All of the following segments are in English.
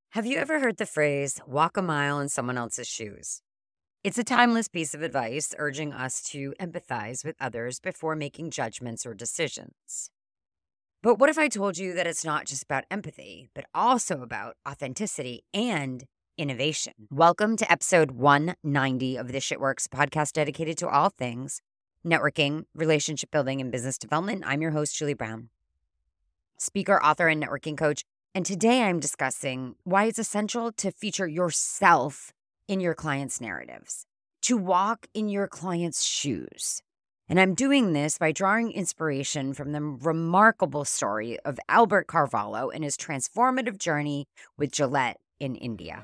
Have you ever heard the phrase, walk a mile in someone else's shoes? It's a timeless piece of advice urging us to empathize with others before making judgments or decisions. But what if I told you that it's not just about empathy, but also about authenticity and innovation? Welcome to episode 190 of the Shitworks podcast dedicated to all things networking, relationship building, and business development. I'm your host, Julie Brown, speaker, author, and networking coach. And today I'm discussing why it's essential to feature yourself in your clients' narratives, to walk in your clients' shoes. And I'm doing this by drawing inspiration from the remarkable story of Albert Carvalho and his transformative journey with Gillette in India.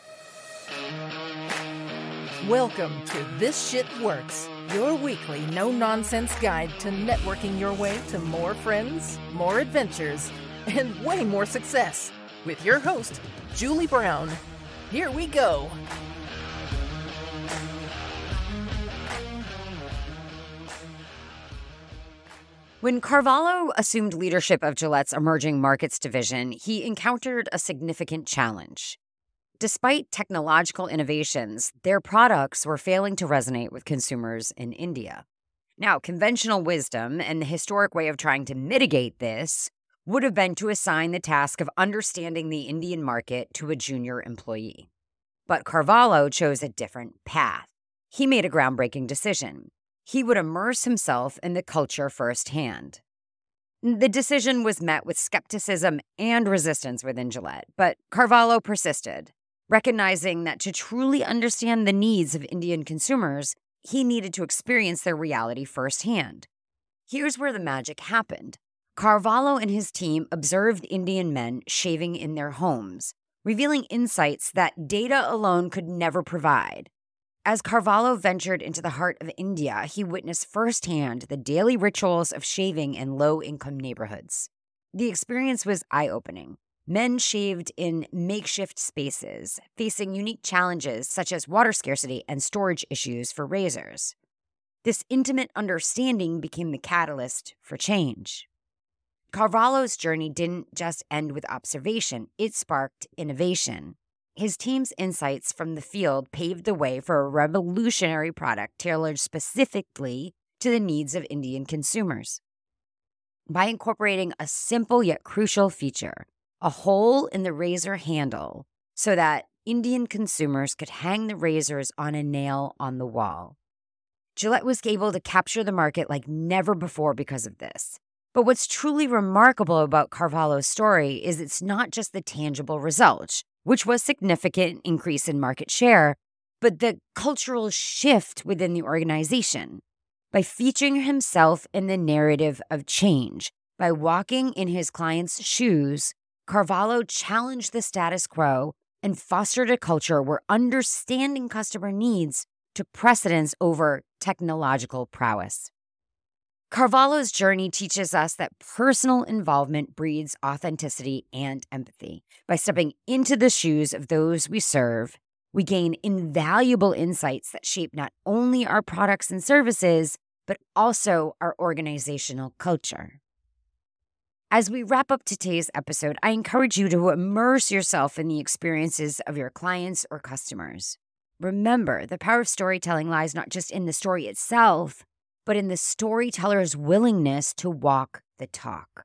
Welcome to This Shit Works, your weekly no-nonsense guide to networking your way to more friends, more adventures, and way more success. With your host, Julie Brown. Here we go. When Carvalho assumed leadership of Gillette's emerging markets division, he encountered a significant challenge. Despite technological innovations, their products were failing to resonate with consumers in India. Now, conventional wisdom and the historic way of trying to mitigate this would have been to assign the task of understanding the Indian market to a junior employee. But Carvalho chose a different path. He made a groundbreaking decision. He would immerse himself in the culture firsthand. The decision was met with skepticism and resistance within Gillette, but Carvalho persisted, recognizing that to truly understand the needs of Indian consumers, he needed to experience their reality firsthand. Here's where the magic happened. Carvalho and his team observed Indian men shaving in their homes, revealing insights that data alone could never provide. As Carvalho ventured into the heart of India, he witnessed firsthand the daily rituals of shaving in low-income neighborhoods. The experience was eye-opening. Men shaved in makeshift spaces, facing unique challenges such as water scarcity and storage issues for razors. This intimate understanding became the catalyst for change. Carvalho's journey didn't just end with observation, it sparked innovation. His team's insights from the field paved the way for a revolutionary product tailored specifically to the needs of Indian consumers. By incorporating a simple yet crucial feature, a hole in the razor handle, so that Indian consumers could hang the razors on a nail on the wall. Gillette was able to capture the market like never before because of this. But what's truly remarkable about Carvalho's story is it's not just the tangible result, which was a significant increase in market share, but the cultural shift within the organization. By featuring himself in the narrative of change, by walking in his clients' shoes, Carvalho challenged the status quo and fostered a culture where understanding customer needs took precedence over technological prowess. Carvalho's journey teaches us that personal involvement breeds authenticity and empathy. By stepping into the shoes of those we serve, we gain invaluable insights that shape not only our products and services, but also our organizational culture. As we wrap up today's episode, I encourage you to immerse yourself in the experiences of your clients or customers. Remember, the power of storytelling lies not just in the story itself, but in the storyteller's willingness to walk the talk.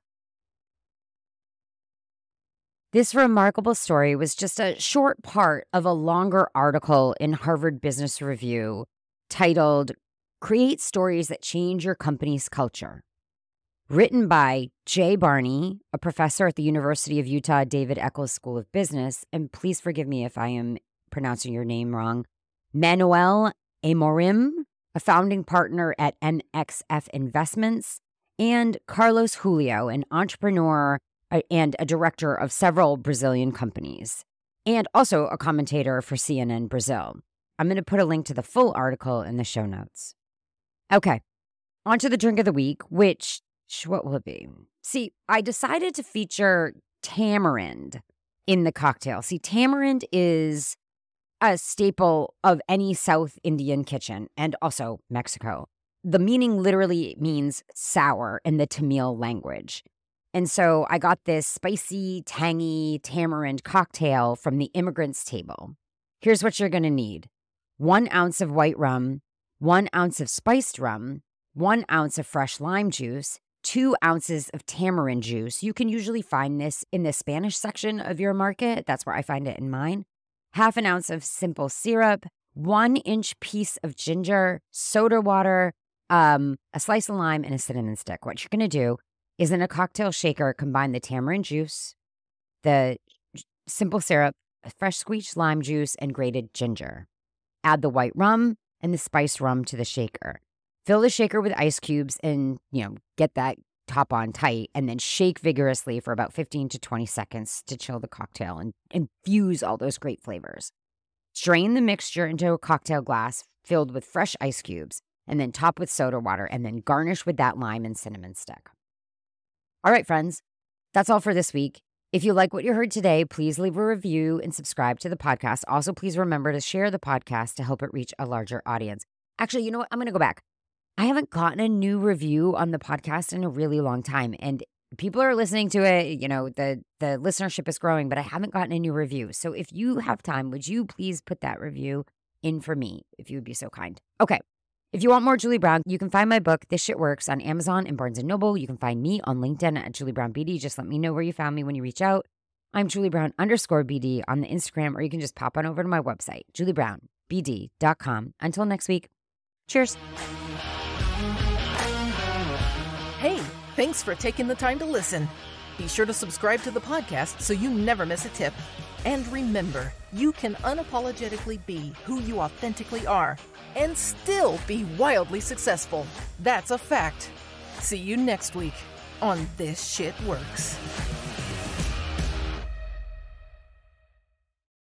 This remarkable story was just a short part of a longer article in Harvard Business Review titled, "Create Stories That Change Your Company's Culture," written by Jay Barney, a professor at the University of Utah David Eccles School of Business, and please forgive me if I am pronouncing your name wrong, Manuel Amorim, a founding partner at MXF Investments, and Carlos Julio, an entrepreneur and a director of several Brazilian companies, and also a commentator for CNN Brazil. I'm going to put a link to the full article in the show notes. Okay, on to the drink of the week, which, what will it be? See, I decided to feature tamarind in the cocktail. See, tamarind is a staple of any South Indian kitchen and also Mexico. The meaning literally means sour in the Tamil language. And so I got this spicy, tangy tamarind cocktail from the Immigrant's Table. Here's what you're going to need. 1 ounce of white rum, 1 ounce of spiced rum, 1 ounce of fresh lime juice, 2 ounces of tamarind juice. You can usually find this in the Spanish section of your market. That's where I find it in mine. 1/2 ounce of simple syrup, 1-inch piece of ginger, soda water, a slice of lime, and a cinnamon stick. What you're going to do is in a cocktail shaker, combine the tamarind juice, the simple syrup, fresh squeezed lime juice, and grated ginger. Add the white rum and the spiced rum to the shaker. Fill the shaker with ice cubes and, get that top on tight, and then shake vigorously for about 15 to 20 seconds to chill the cocktail and infuse all those great flavors. Strain the mixture into a cocktail glass filled with fresh ice cubes, and then top with soda water, and then garnish with that lime and cinnamon stick. All right, friends, that's all for this week. If you like what you heard today, please leave a review and subscribe to the podcast. Also, please remember to share the podcast to help it reach a larger audience. Actually, you know what? I'm going to go back. I haven't gotten a new review on the podcast in a really long time, and people are listening to it. The listenership is growing, but I haven't gotten a new review. So if you have time, would you please put that review in for me, if you would be so kind? Okay. If you want more Julie Brown, you can find my book, This Shit Works, on Amazon and Barnes & Noble. You can find me on LinkedIn at Julie Brown BD. Just let me know where you found me when you reach out. I'm Julie Brown _BD on the Instagram, or you can just pop on over to my website, juliebrownbd.com. Until next week, cheers. Hey, thanks for taking the time to listen. Be sure to subscribe to the podcast so you never miss a tip. And remember, you can unapologetically be who you authentically are and still be wildly successful. That's a fact. See you next week on This Shit Works.